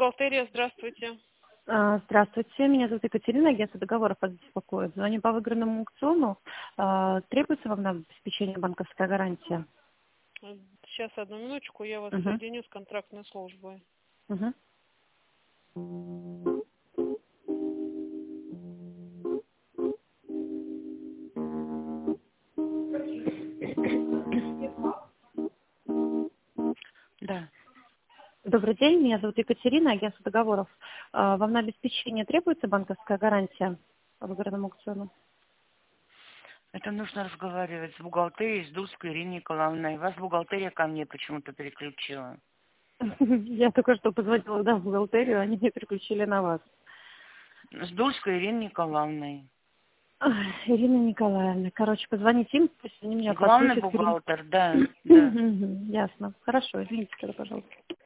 Бухгалтерия, здравствуйте. Здравствуйте, меня зовут Екатерина, агентство договоров вас беспокоит. Звоню по выигранному аукциону. Требуется вам на обеспечение банковская гарантия? Сейчас, одну минуточку, я вас Угу. соединю с контрактной службой. Угу. Да. Добрый день, меня зовут Екатерина, агентство договоров. Вам на обеспечение требуется банковская гарантия по выигранному аукциону? Это нужно разговаривать с бухгалтерией, с Дурской Ириной Николаевной. Вас бухгалтерия ко мне почему-то переключила. Я только что позвонила, в бухгалтерию, они меня переключили на вас. С Дурской Ириной Николаевной. Ирина Николаевна, позвоните им, пусть они меня Главный подключат. бухгалтер, да, да. Ясно. Хорошо, извините тогда, пожалуйста.